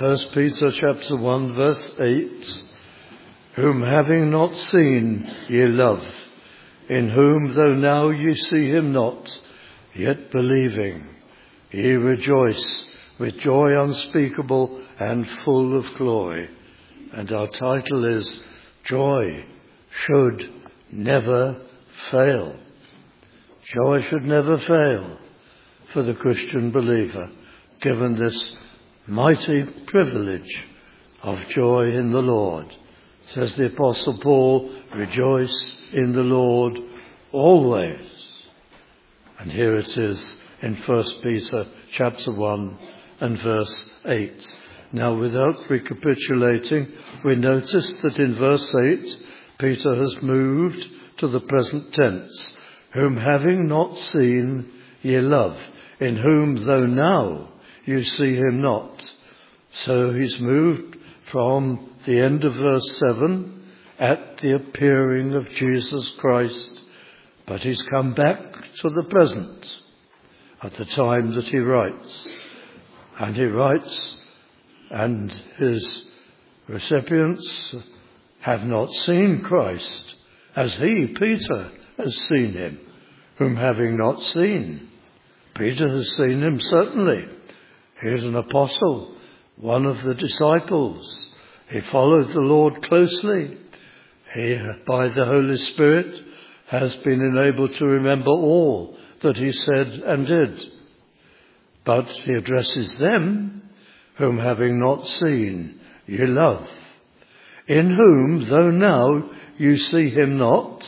1 Peter chapter 1 verse 8, whom having not seen ye love, in whom though now ye see him not, yet believing, ye rejoice with joy unspeakable and full of glory. And our title is Joy Should Never Fail. Joy should never fail for the Christian believer, given this mighty privilege of joy in the Lord. Says the Apostle Paul, rejoice in the Lord always. And here it is in 1 Peter chapter 1 and verse 8. Now, without recapitulating, we notice that in verse 8, Peter has moved to the present tense, whom having not seen ye love, in whom though now you see him not. So he's moved from the end of verse 7, at the appearing of Jesus Christ, but he's come back to the present at the time that he writes. And he writes, and his recipients have not seen Christ as he, Peter, has seen him, whom having not seen. Peter has seen him, certainly. He is an apostle, one of the disciples. He followed the Lord closely. He, by the Holy Spirit, has been enabled to remember all that he said and did. But he addresses them, whom having not seen ye love, in whom, though now you see him not,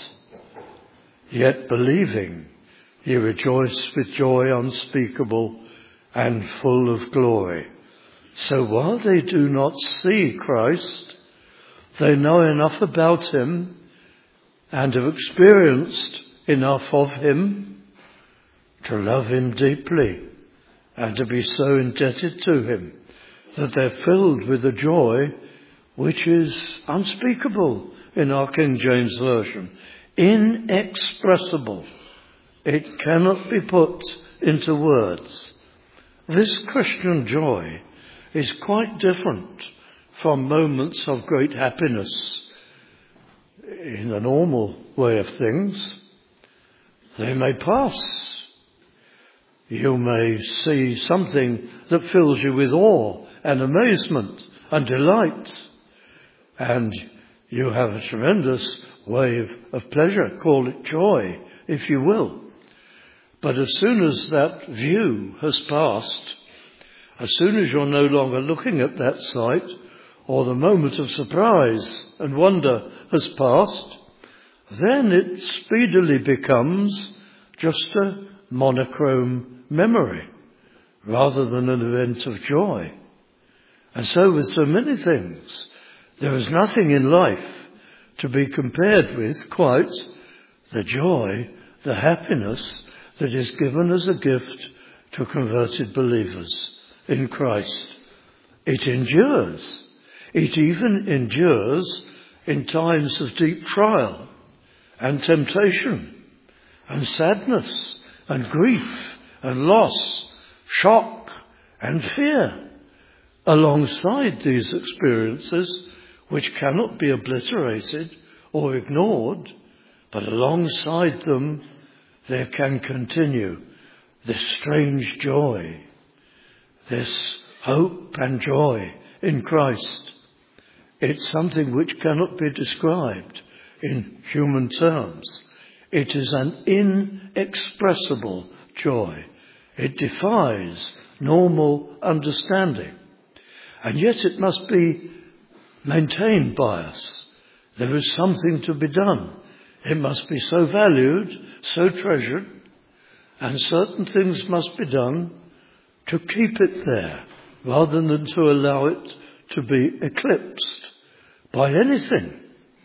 yet believing, ye rejoice with joy unspeakable and full of glory. So while they do not see Christ, they know enough about him and have experienced enough of him to love him deeply and to be so indebted to him that they're filled with a joy which is unspeakable in our King James Version, inexpressible. It cannot be put into words. This Christian joy is quite different from moments of great happiness in the normal way of things. They may pass. You may see something that fills you with awe and amazement and delight, and you have a tremendous wave of pleasure. Call it joy, if you will. But as soon as that view has passed, as soon as you're no longer looking at that sight, or the moment of surprise and wonder has passed, then it speedily becomes just a monochrome memory rather than an event of joy. And so with so many things, there is nothing in life to be compared with quite the joy, the happiness that is given as a gift to converted believers in Christ. It endures. It even endures in times of deep trial and temptation and sadness and grief and loss, shock and fear. Alongside these experiences, which cannot be obliterated or ignored, but alongside them there can continue this strange joy, this hope and joy in Christ. It's something which cannot be described in human terms. It is an inexpressible joy. It defies normal understanding. And yet it must be maintained by us. There is something to be done. It must be so valued, so treasured, and certain things must be done to keep it there, rather than to allow it to be eclipsed by anything.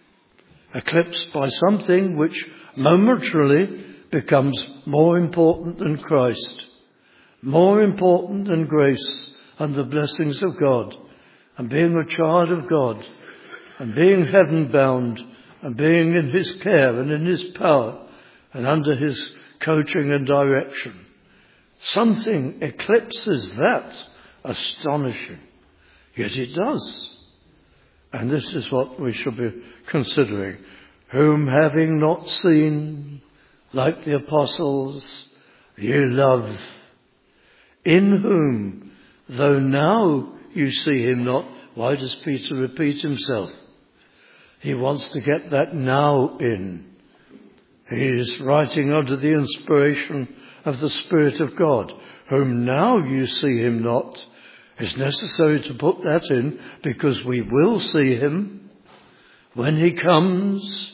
Eclipsed by something which momentarily becomes more important than Christ, more important than grace and the blessings of God, and being a child of God, and being heaven-bound, and being in his care and in his power, and under his coaching and direction. Something eclipses that astonishing. Yet it does. And this is what we should be considering. Whom having not seen, like the apostles, ye love, in whom, though now you see him not. Why does Peter repeat himself? He wants to get that now in. He is writing under the inspiration of the Spirit of God. Whom now you see him not. It's necessary to put that in because we will see him when he comes,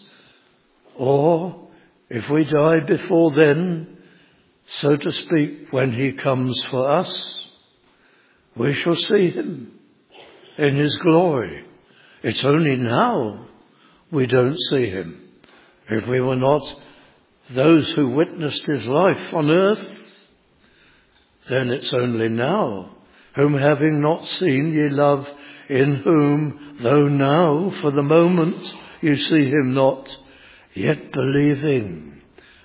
or if we die before then, so to speak, when he comes for us, we shall see him in his glory. It's only now we don't see him. If we were not those who witnessed his life on earth, then it's only now. Whom having not seen ye love, in whom, though now for the moment you see him not, yet believing.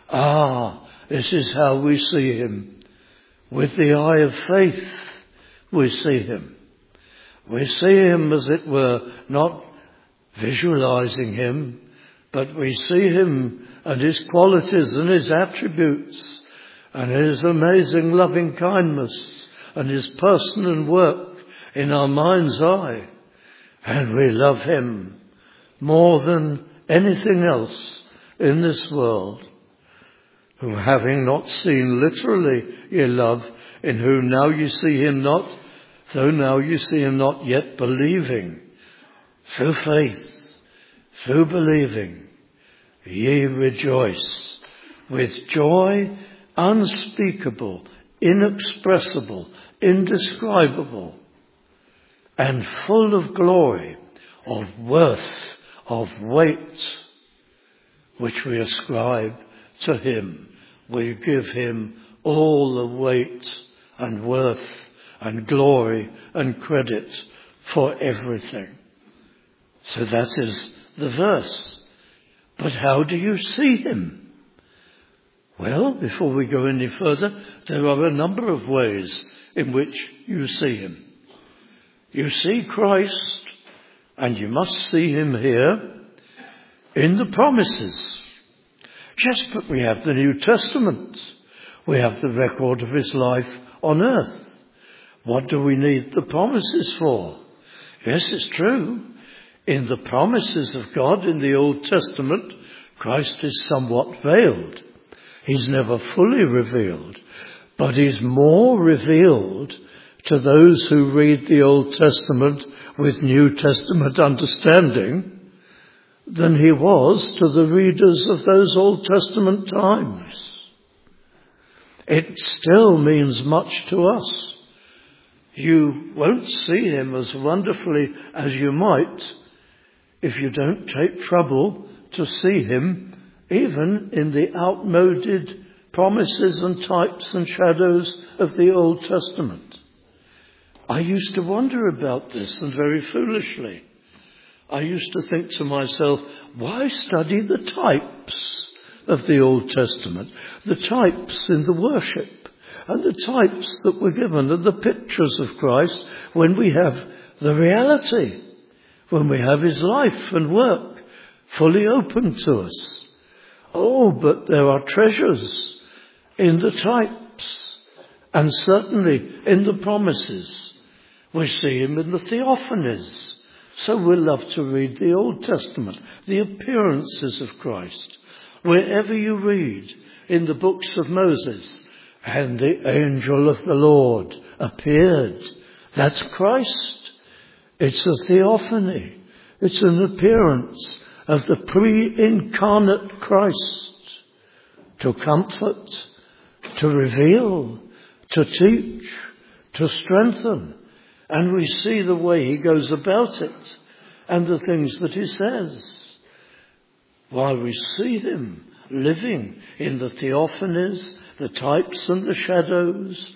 This is how we see him. With the eye of faith we see him. We see him, as it were, not visualizing him, but we see him and his qualities and his attributes and his amazing loving kindness and his person and work in our mind's eye. And we love him more than anything else in this world. Whom having not seen, literally, ye love, in whom now you see him not, though now you see him not, yet believing, through faith, through believing, ye rejoice with joy unspeakable, inexpressible, indescribable, and full of glory, of worth, of weight, which we ascribe to him. We give him all the weight and worth and glory and credit for everything. So that is the verse. But how do you see him? Well, before we go any further, there are a number of ways in which you see him. You see Christ, and you must see him here, in the promises. Yes, but we have the New Testament. We have the record of his life on earth. What do we need the promises for? Yes, it's true. In the promises of God in the Old Testament, Christ is somewhat veiled. He's never fully revealed, but he's more revealed to those who read the Old Testament with New Testament understanding than he was to the readers of those Old Testament times. It still means much to us. You won't see him as wonderfully as you might if you don't take trouble to see him even in the outmoded promises and types and shadows of the Old Testament. I used to wonder about this, and very foolishly. I used to think to myself, why study the types of the Old Testament? The types in the worship, and the types that were given, and the pictures of Christ, when we have the reality, when we have his life and work fully open to us. Oh, but there are treasures in the types, and certainly in the promises. We see him in the theophanies. So we love to read the Old Testament, the appearances of Christ. Wherever you read in the books of Moses, and the angel of the Lord appeared, that's Christ. It's a theophany. It's an appearance of the pre-incarnate Christ to comfort, to reveal, to teach, to strengthen. And we see the way he goes about it and the things that he says. While we see him living in the theophanies, the types and the shadows.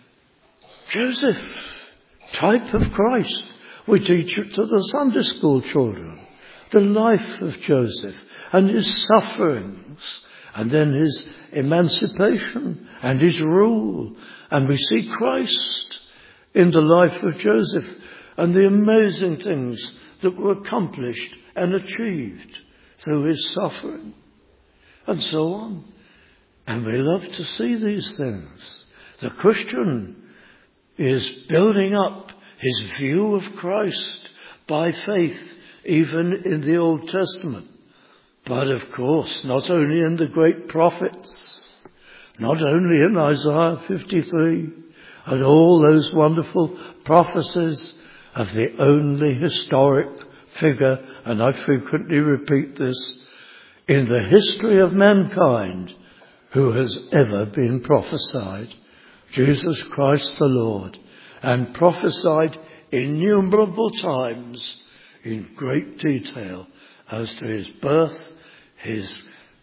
Joseph, type of Christ. We teach it to the Sunday school children. The life of Joseph and his sufferings, and then his emancipation and his rule. And we see Christ in the life of Joseph. and the amazing things that were accomplished and achieved through his suffering, and so on. And we love to see these things. The Christian is building up his view of Christ by faith, even in the Old Testament. But of course, not only in the great prophets, not only in Isaiah 53, and all those wonderful prophecies of the only historic figure, and I frequently repeat this, in the history of mankind who has ever been prophesied, Jesus Christ the Lord, and prophesied innumerable times in great detail as to his birth, his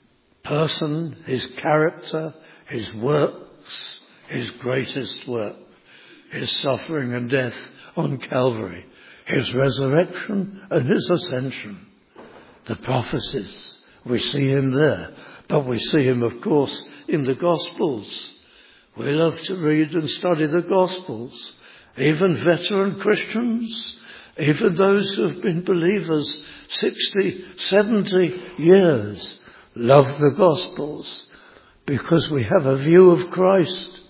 person, his character, his works, his greatest work, his suffering and death on Calvary, his resurrection and his ascension. The prophecies, we see him there, but we see him, of course, in the Gospels. We love to read and study the Gospels. Even veteran Christians, even those who have been believers 60, 70 years, love the Gospels because we have a view of Christ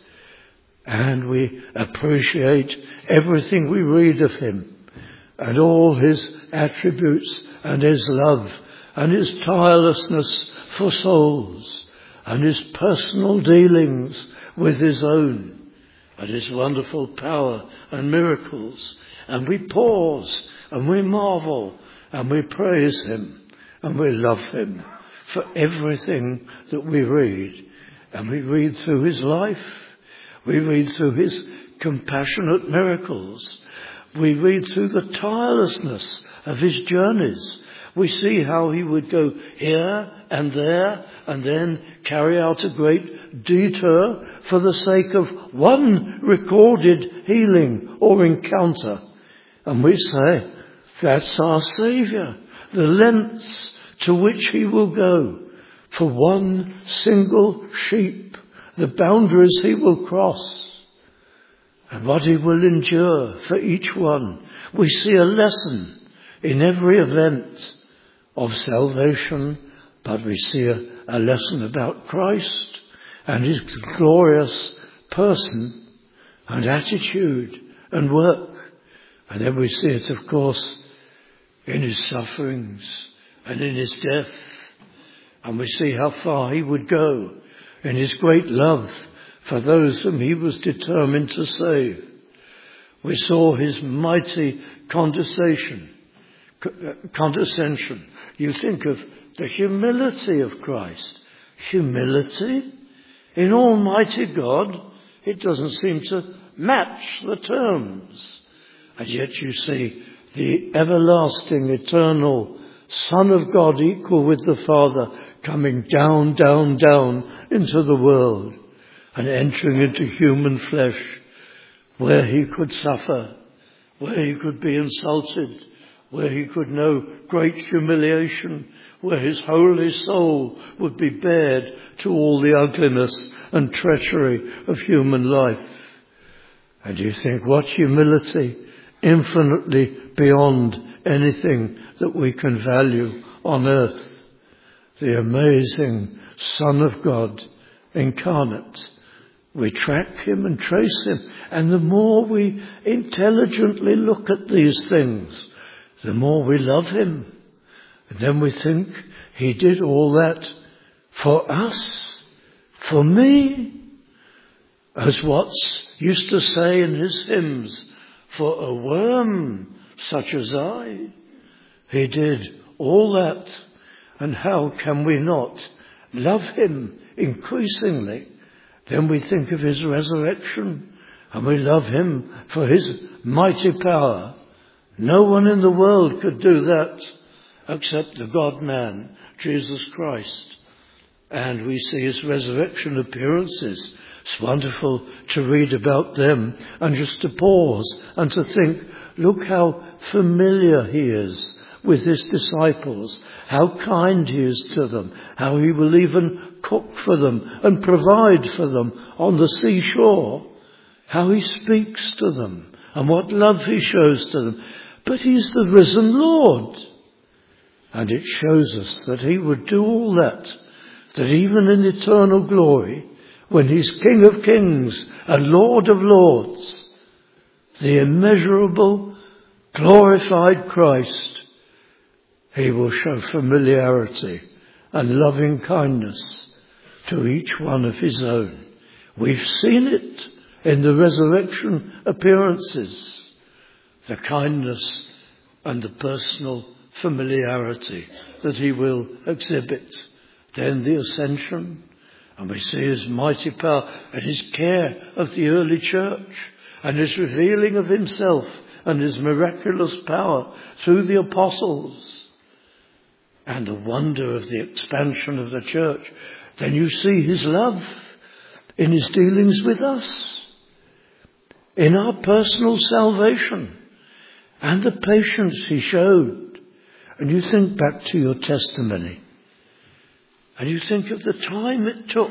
and we appreciate everything we read of him and all his attributes and his love and his tirelessness for souls and his personal dealings with his own and his wonderful power and miracles. And we pause and we marvel and we praise him and we love him for everything that we read. And we read through his life. We read through his compassionate miracles. We read through the tirelessness of his journeys. We see how he would go here and there and then carry out a great detour for the sake of one recorded healing or encounter. And we say, that's our Saviour, the lengths to which he will go for one single sheep, the boundaries he will cross, and what he will endure for each one. We see a lesson in every event of salvation, but we see a lesson about Christ and his glorious person and attitude and work. And then we see it, of course, in his sufferings and in his death. And we see how far he would go in his great love for those whom he was determined to save. We saw his mighty condescension. You think of the humility of Christ. Humility in Almighty God, it doesn't seem to match the terms. And yet you see the everlasting, eternal Son of God, equal with the Father, coming down, down, down into the world and entering into human flesh, where he could suffer, where he could be insulted, where he could know great humiliation, where his holy soul would be bared to all the ugliness and treachery of human life. And you think, what humility, infinitely beyond anything that we can value on earth. The amazing Son of God incarnate. We track him and trace him. And the more we intelligently look at these things, the more we love him. And then we think he did all that for us, for me. As Watts used to say in his hymns, for a worm such as I, he did all that. And how can we not love him increasingly? Then we think of his resurrection and we love him for his mighty power. No one in the world could do that except the God-man, Jesus Christ. And we see his resurrection appearances. It's wonderful to read about them and just to pause and to think, look how familiar he is with his disciples, how kind he is to them, how he will even cook for them and provide for them on the seashore, how he speaks to them and what love he shows to them. But he's the risen Lord. And it shows us that he would do all that even in eternal glory, when he's King of Kings and Lord of Lords, the immeasurable, glorified Christ, he will show familiarity and loving kindness to each one of his own. We've seen it in the resurrection appearances, the kindness and the personal familiarity that he will exhibit. Then the ascension, and we see his mighty power and his care of the early church and his revealing of himself and his miraculous power through the apostles and the wonder of the expansion of the church. Then you see his love in his dealings with us, in our personal salvation, and the patience he showed. And you think back to your testimony, and you think of the time it took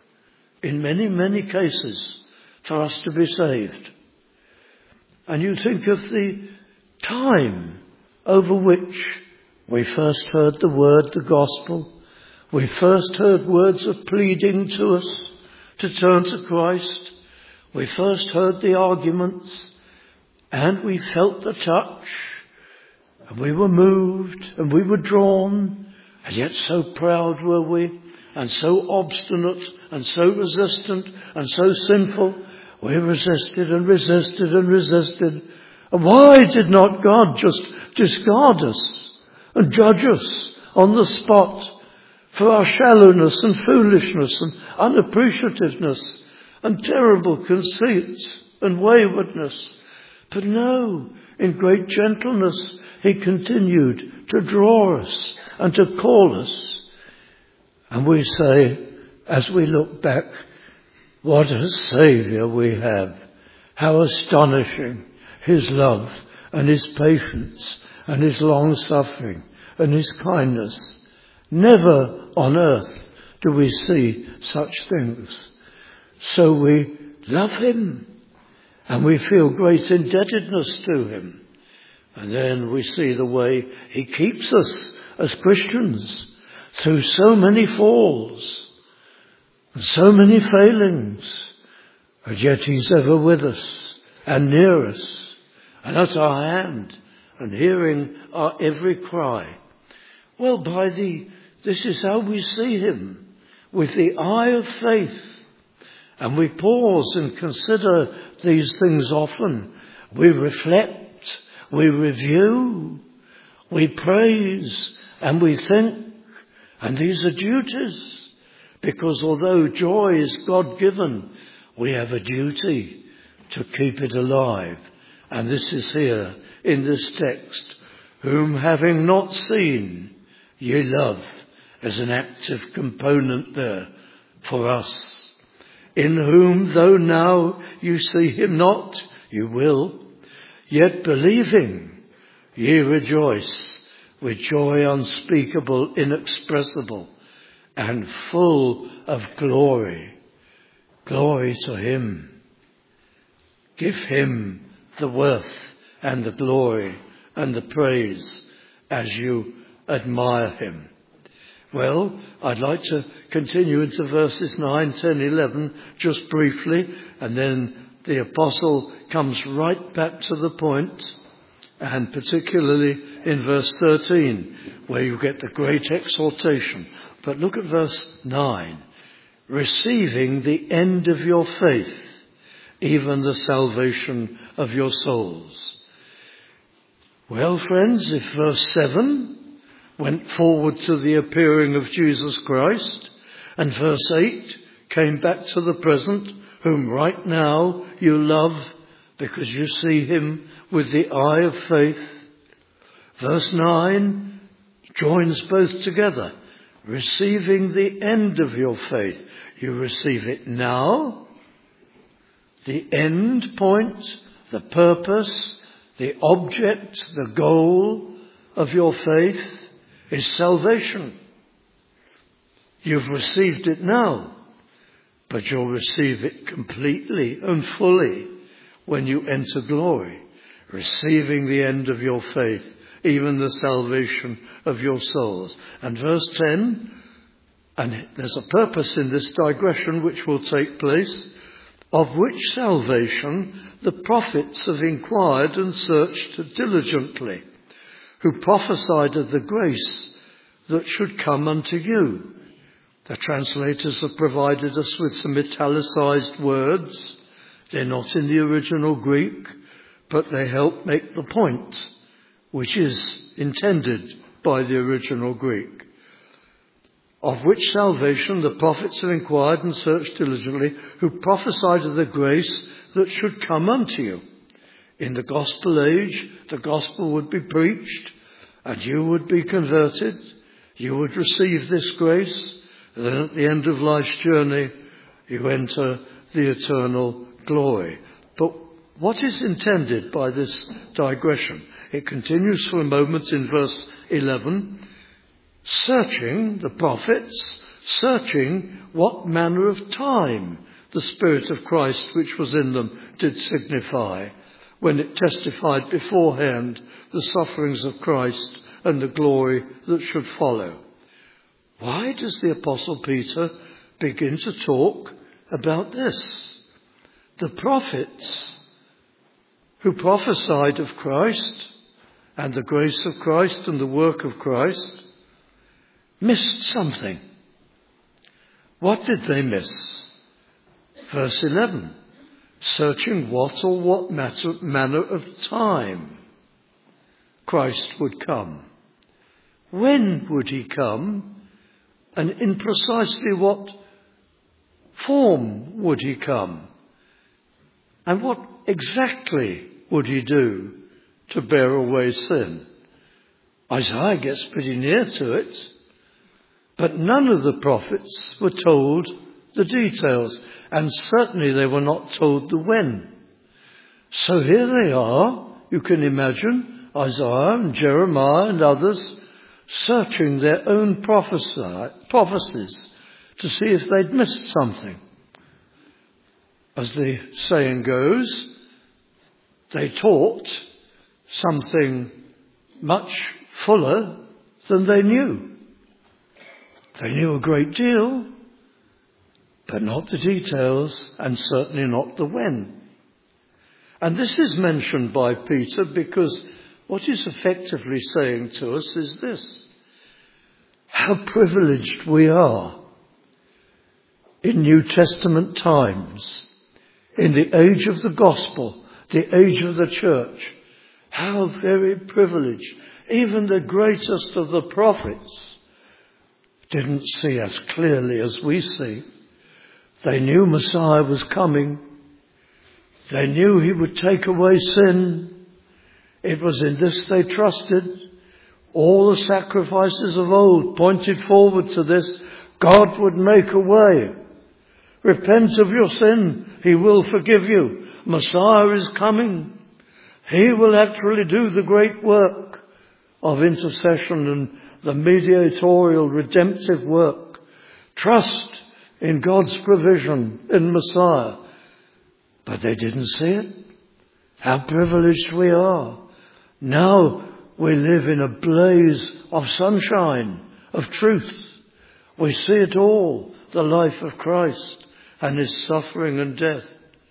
in many, many cases for us to be saved. And you think of the time over which we first heard the word, the gospel. We first heard words of pleading to us to turn to Christ. We first heard the arguments, and we felt the touch, and we were moved, and we were drawn, and yet so proud were we, and so obstinate, and so resistant, and so sinful. We resisted and resisted and resisted. And why did not God just discard us and judge us on the spot for our shallowness and foolishness and unappreciativeness and terrible conceit and waywardness? But no, in great gentleness, he continued to draw us and to call us. And we say, as we look back, what a Saviour we have. How astonishing his love and his patience and his long-suffering and his kindness. Never on earth do we see such things. So we love him and we feel great indebtedness to him. And then we see the way he keeps us as Christians through so many falls and so many failings. And yet he's ever with us and near us and at our hand and hearing our every cry. Well, this is how we see him, with the eye of faith. And we pause and consider these things often. We reflect, we review, we praise, and we think. And these are duties, because although joy is God-given, we have a duty to keep it alive. And this is here in this text, whom having not seen, ye love, as an active component there for us. In whom, though now you see him not, you will, yet believing, ye rejoice with joy unspeakable, inexpressible, and full of glory. Glory to him. Give him the worth and the glory and the praise as you admire him. Well, I'd like to continue into verses 9, 10, 11, just briefly, and then the apostle comes right back to the point, and particularly in verse 13, where you get the great exhortation. But look at verse 9. Receiving the end of your faith, even the salvation of your souls. Well, friends, if verse 7 went forward to the appearing of Jesus Christ, and verse 8 came back to the present, whom right now you love because you see him with the eye of faith, verse 9 joins both together. Receiving the end of your faith. You receive it now. The end point, the purpose, the object, the goal of your faith is salvation. You've received it now, but you'll receive it completely and fully when you enter glory, receiving the end of your faith, even the salvation of your souls. And verse 10, and there's a purpose in this digression which will take place, of which salvation the prophets have inquired and searched diligently, who prophesied of the grace that should come unto you. The translators have provided us with some italicized words. They're not in the original Greek, but they help make the point, which is intended by the original Greek. Of which salvation the prophets have inquired and searched diligently, who prophesied of the grace that should come unto you. In the gospel age, the gospel would be preached, and you would be converted. You would receive this grace. And then at the end of life's journey, you enter the eternal glory. But what is intended by this digression? It continues for a moment in verse 11. Searching, the prophets, searching what manner of time the Spirit of Christ which was in them did signify, when it testified beforehand the sufferings of Christ and the glory that should follow. Why does the Apostle Peter begin to talk about this? The prophets who prophesied of Christ and the grace of Christ and the work of Christ missed something. What did they miss? Verse 11, searching what or what manner of time Christ would come. When would he come? And in precisely what form would he come? And what exactly would he do to bear away sin? Isaiah gets pretty near to it, but none of the prophets were told the details, and certainly they were not told the when. So here they are, you can imagine, Isaiah and Jeremiah and others, searching their own prophecies to see if they'd missed something. As the saying goes, they taught something much fuller than they knew. They knew a great deal, but not the details, and certainly not the when. And this is mentioned by Peter because what he's effectively saying to us is this: how privileged we are in New Testament times, in the age of the gospel, the age of the church. How very privileged. Even the greatest of the prophets didn't see as clearly as we see. They knew Messiah was coming. They knew he would take away sin. It was in this they trusted. All the sacrifices of old pointed forward to this. God would make a way. Repent of your sin. He will forgive you. Messiah is coming. He will actually do the great work of intercession and the mediatorial redemptive work. Trust in God's provision in Messiah. But they didn't see it. How privileged we are. Now we live in a blaze of sunshine, of truth. We see it all, the life of Christ and his suffering and death.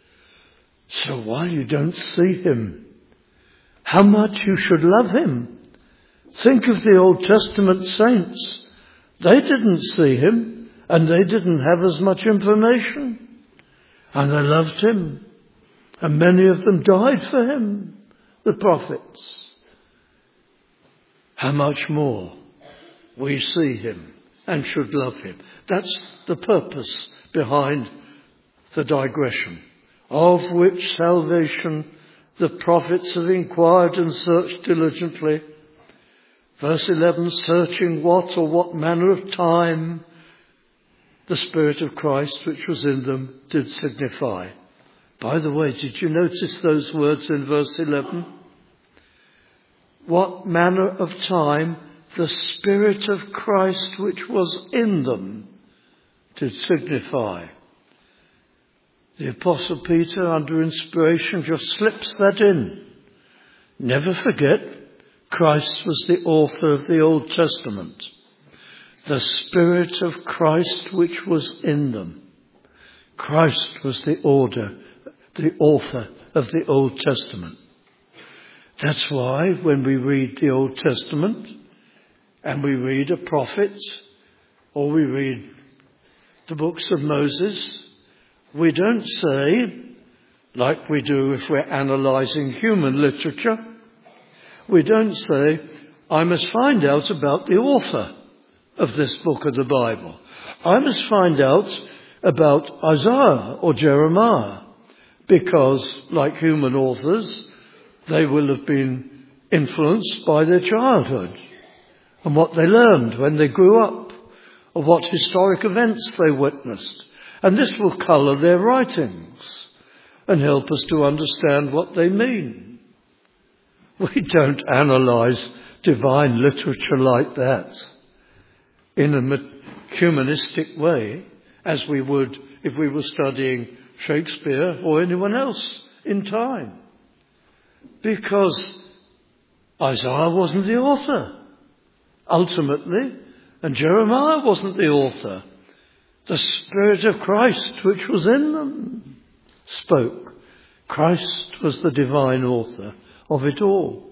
So while you don't see him, how much you should love him. Think of the Old Testament saints. They didn't see him, and they didn't have as much information. And they loved him. And many of them died for him, the prophets. How much more we see him and should love him. That's the purpose behind the digression. Of which salvation the prophets have inquired and searched diligently. Verse 11, searching what or what manner of time the Spirit of Christ which was in them did signify. By the way, did you notice those words in verse 11? What manner of time the Spirit of Christ which was in them did signify. The Apostle Peter, under inspiration, just slips that in. Never forget, Christ was the author of the Old Testament. The Spirit of Christ which was in them. Christ was the author of the Old Testament. That's why when we read the Old Testament and we read a prophet or we read the books of Moses, we don't say, like we do if we're analysing human literature, we don't say, I must find out about the author of this book of the Bible. I must find out about Isaiah or Jeremiah, because, like human authors, they will have been influenced by their childhood and what they learned when they grew up, or what historic events they witnessed. And this will colour their writings and help us to understand what they mean. We don't analyse divine literature like that in a humanistic way, as we would if we were studying Shakespeare or anyone else in time. Because Isaiah wasn't the author, ultimately, and Jeremiah wasn't the author. The Spirit of Christ, which was in them, spoke. Christ was the divine author of it all.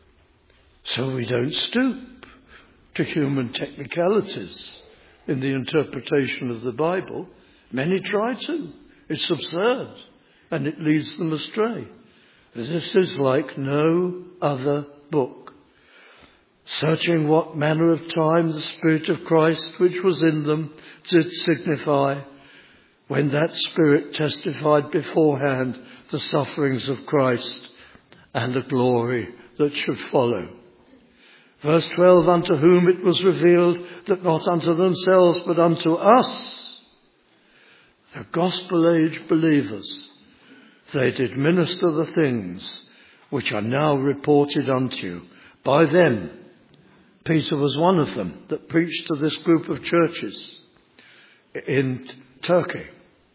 So we don't stoop to human technicalities in the interpretation of the Bible. Many try to. It's absurd, and it leads them astray. This is like no other book. Searching what manner of time the Spirit of Christ which was in them did signify, when that Spirit testified beforehand the sufferings of Christ and the glory that should follow. Verse 12, unto whom it was revealed that not unto themselves but unto us, the gospel age believers, they did minister the things which are now reported unto you by them. Peter was one of them that preached to this group of churches in Turkey.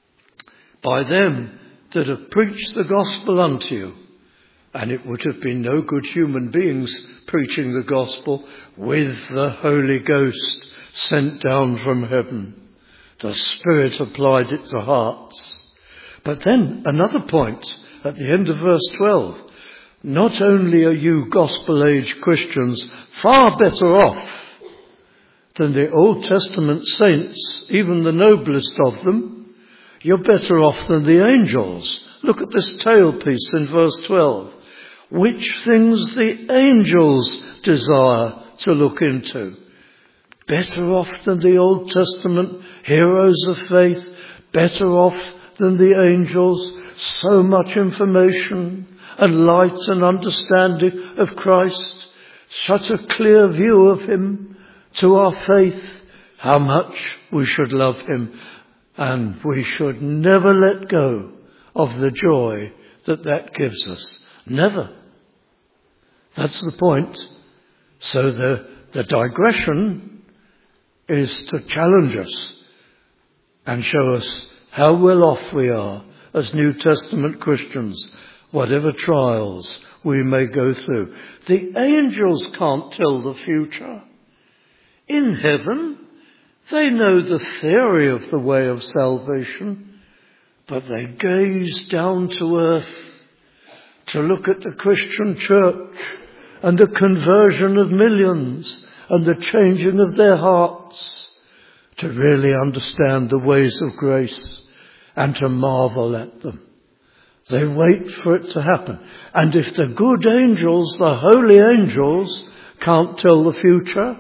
By them that have preached the gospel unto you. And it would have been no good human beings preaching the gospel with the Holy Ghost sent down from heaven. The Spirit applied it to hearts. But then another point at the end of verse 12. Not only are you gospel-age Christians far better off than the Old Testament saints, even the noblest of them, you're better off than the angels. Look at this tailpiece in verse 12. Which things the angels desire to look into. Better off than the Old Testament heroes of faith, better off than the angels. So much information and light and understanding of Christ, such a clear view of him to our faith, how much we should love him, and we should never let go of the joy that gives us. Never. That's the point. So the digression is to challenge us and show us how well off we are as New Testament Christians, whatever trials we may go through. The angels can't tell the future. In heaven, they know the theory of the way of salvation, but they gaze down to earth to look at the Christian church and the conversion of millions and the changing of their hearts, to really understand the ways of grace and to marvel at them. They wait for it to happen. And if the good angels, the holy angels, can't tell the future,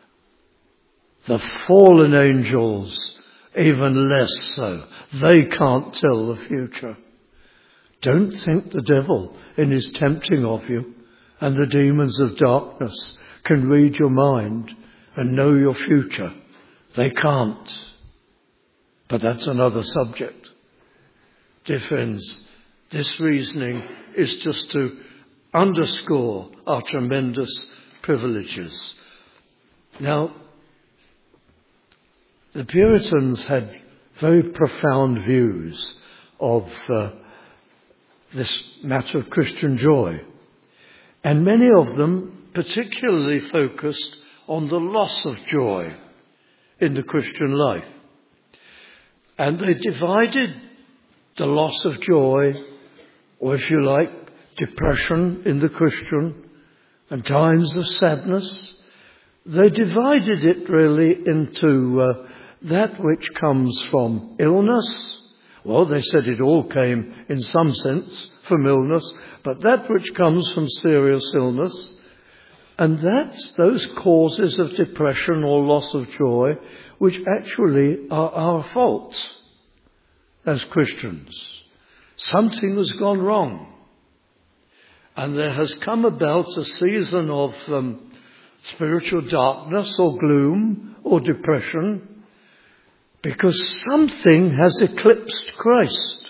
the fallen angels even less so. They can't tell the future. Don't think the devil in his tempting of you and the demons of darkness can read your mind and know your future. They can't. But that's another subject. Dear friends, this reasoning is just to underscore our tremendous privileges. Now, the Puritans had very profound views of this matter of Christian joy. And many of them particularly focused on the loss of joy in the Christian life. And they divided the loss of joy, or if you like, depression in the Christian, and times of sadness. They divided it really into that which comes from illness. Well, they said it all came in some sense from illness, but that which comes from serious illness, and that's those causes of depression or loss of joy which actually are our faults as Christians. Something has gone wrong, and there has come about a season of spiritual darkness or gloom or depression because something has eclipsed Christ.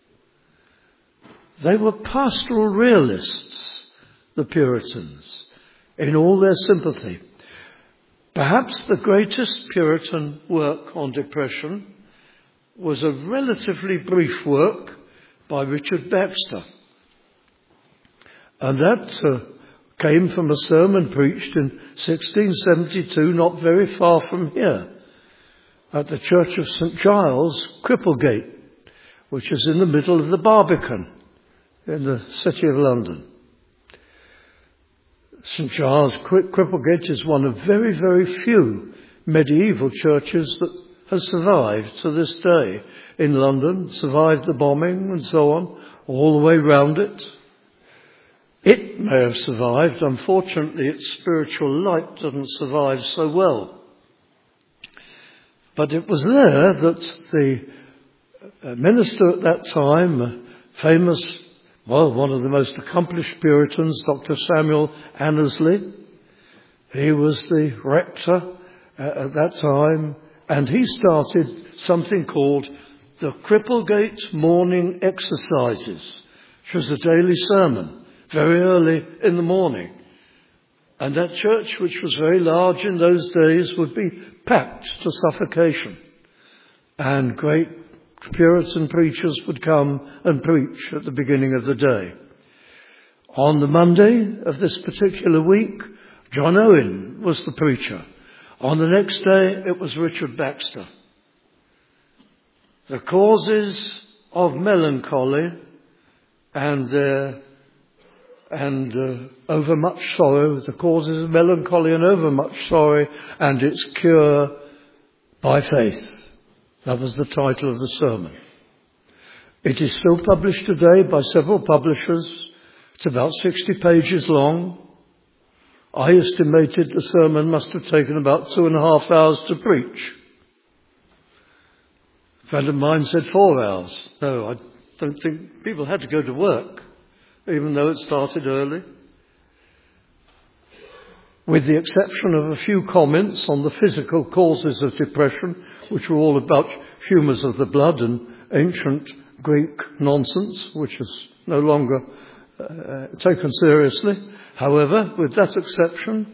They were pastoral realists, the Puritans, in all their sympathy. Perhaps the greatest Puritan work on depression was a relatively brief work by Richard Baxter. And that came from a sermon preached in 1672, not very far from here, at the Church of St. Giles, Cripplegate, which is in the middle of the Barbican in the City of London. St. Giles, Cripplegate is one of very, very few medieval churches that has survived to this day in London, survived the bombing and so on, all the way round it. It may have survived. Unfortunately, its spiritual light doesn't survive so well. But it was there that the minister at that time, famous, one of the most accomplished Puritans, Dr. Samuel Annesley, he was the rector at that time, and he started something called the Cripplegate Morning Exercises, which was a daily sermon, very early in the morning. And that church, which was very large in those days, would be packed to suffocation. And great Puritan preachers would come and preach at the beginning of the day. On the Monday of this particular week, John Owen was the preacher. On the next day, it was Richard Baxter. The causes of melancholy and overmuch sorrow, the causes of melancholy and overmuch sorrow, and its cure by faith. That was the title of the sermon. It is still published today by several publishers. It's about 60 pages long. I estimated the sermon must have taken about 2.5 hours to preach. A friend of mine said 4 hours. No, I don't think people had to go to work, even though it started early. With the exception of a few comments on the physical causes of depression, which were all about humours of the blood and ancient Greek nonsense, which is no longer taken seriously. However, with that exception,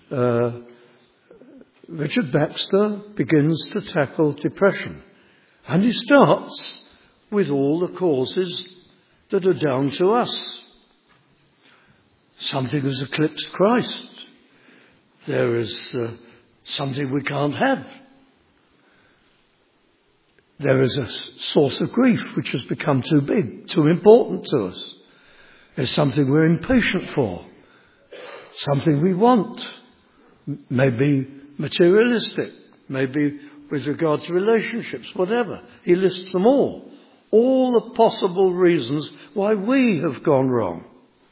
Richard Baxter begins to tackle depression. And he starts with all the causes that are down to us. Something has eclipsed Christ. There is something we can't have. There is a source of grief which has become too big, too important to us. There's something we're impatient for. Something we want. Maybe materialistic. Maybe with regard to relationships, whatever. He lists them all. All the possible reasons why we have gone wrong.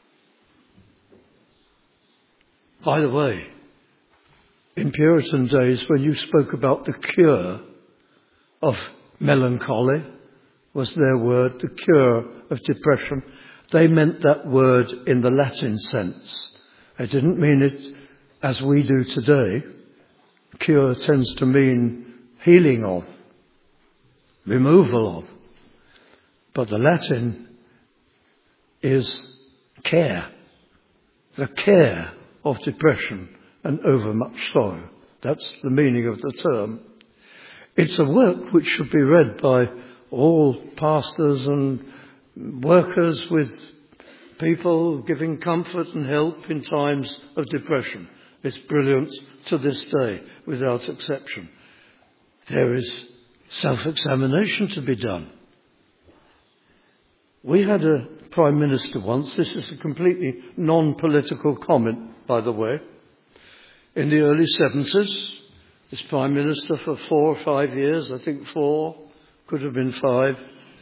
By the way, in Puritan days, when you spoke about the cure of melancholy, was their word, the cure of depression, they meant that word in the Latin sense. They didn't mean it as we do today. Cure tends to mean healing of, removal of. But the Latin is care. The care of depression and overmuch sorrow. That's the meaning of the term. It's a work which should be read by all pastors and workers with people giving comfort and help in times of depression. It's brilliant to this day, without exception. There is self-examination to be done. We had a Prime Minister once, this is a completely non-political comment, by the way, in the early 70s, this Prime Minister for 4 or 5 years, I think 4, could have been 5,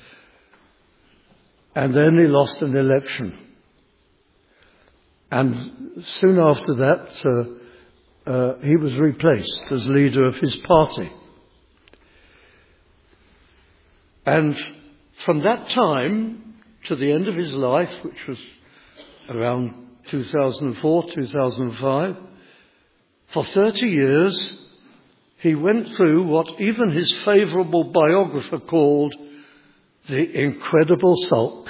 and then he lost an election. And soon after that, he was replaced as leader of his party. And from that time to the end of his life, which was around 2004, 2005, for 30 years, he went through what even his favourable biographer called the incredible sulk.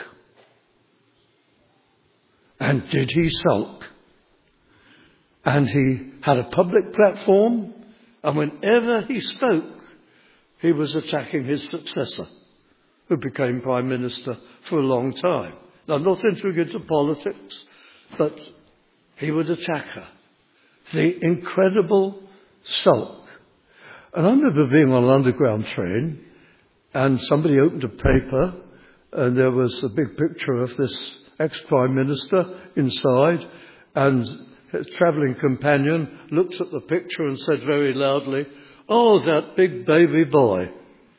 And did he sulk? And he had a public platform, and whenever he spoke, he was attacking his successor, who became Prime Minister for a long time. Now, not entering into politics, but he would attack her. The incredible sulk. And I remember being on an underground train, and somebody opened a paper, and there was a big picture of this ex-Prime Minister inside, and his travelling companion looked at the picture and said very loudly, "Oh, that big baby boy."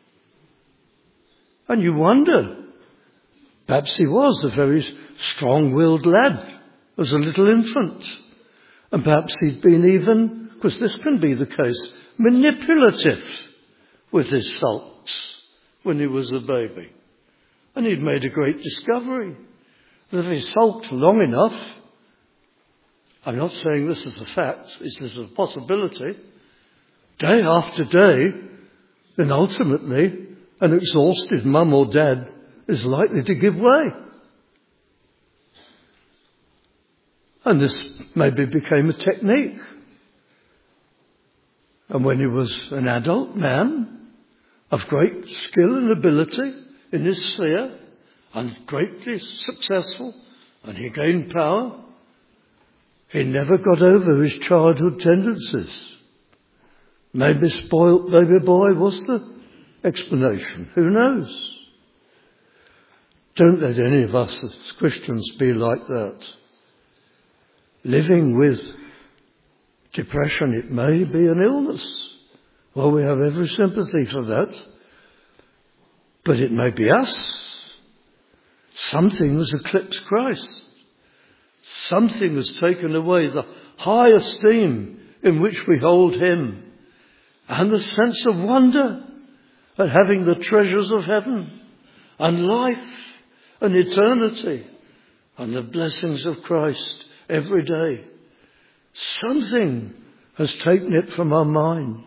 And you wonder, perhaps he was a very strong-willed lad, as a little infant. And perhaps he'd been even, because this can be the case, manipulative with his sulks when he was a baby. And he'd made a great discovery, that if he sulked long enough, I'm not saying this is a fact, this is a possibility, day after day, then ultimately an exhausted mum or dad is likely to give way. And this maybe became a technique. And when he was an adult man of great skill and ability in his sphere, and greatly successful, and he gained power, he never got over his childhood tendencies. Maybe spoilt baby boy was the explanation. Who knows? Don't let any of us as Christians be like that. Living with depression, it may be an illness. Well, we have every sympathy for that. But it may be us. Something has eclipsed Christ. Something has taken away the high esteem in which we hold him, and the sense of wonder at having the treasures of heaven and life and eternity and the blessings of Christ every day. Something has taken it from our mind.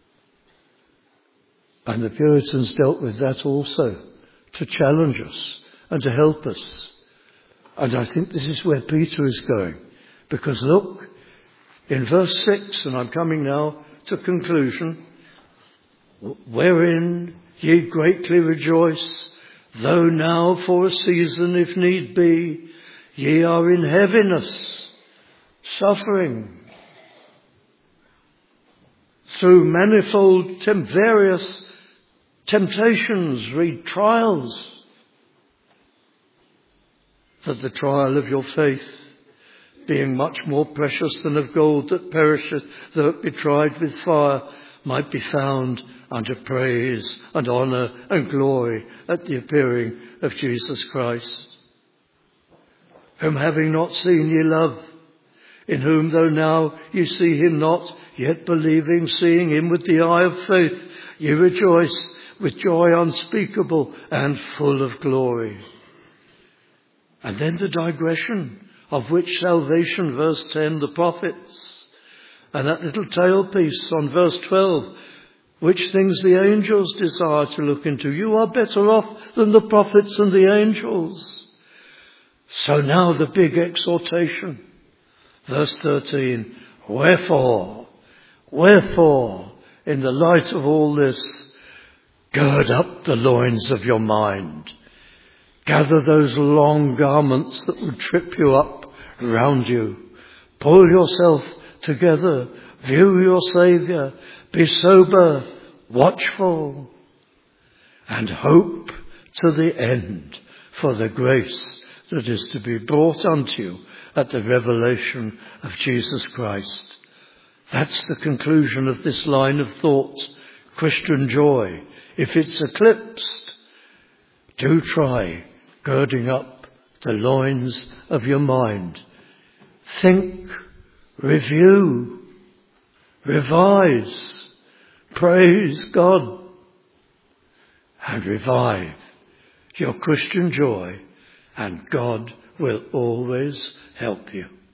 And the Puritans dealt with that also, to challenge us and to help us. And I think this is where Peter is going. Because look, in verse 6, and I'm coming now to conclusion, wherein ye greatly rejoice, though now for a season, if need be, ye are in heaviness, suffering, through manifold various temptations, read trials, that the trial of your faith, being much more precious than of gold that perisheth, though it be tried with fire, might be found unto praise and honour and glory at the appearing of Jesus Christ, whom having not seen ye love, in whom though now ye see him not, yet believing, seeing him with the eye of faith, ye rejoice with joy unspeakable and full of glory. And then the digression, of which salvation, verse 10, the prophets, and that little tailpiece on verse 12, which things the angels desire to look into. You are better off than the prophets and the angels. So now the big exhortation, verse 13, wherefore, in the light of all this, Gird up the loins of your mind. Gather those long garments that would trip you up round you. Pull yourself together. View your Saviour. Be sober, watchful, and hope to the end for the grace that is to be brought unto you at the revelation of Jesus Christ. That's the conclusion of this line of thought, Christian joy. If it's eclipsed, do try girding up the loins of your mind. Think, review, revise, praise God, and revive your Christian joy, and God will always help you.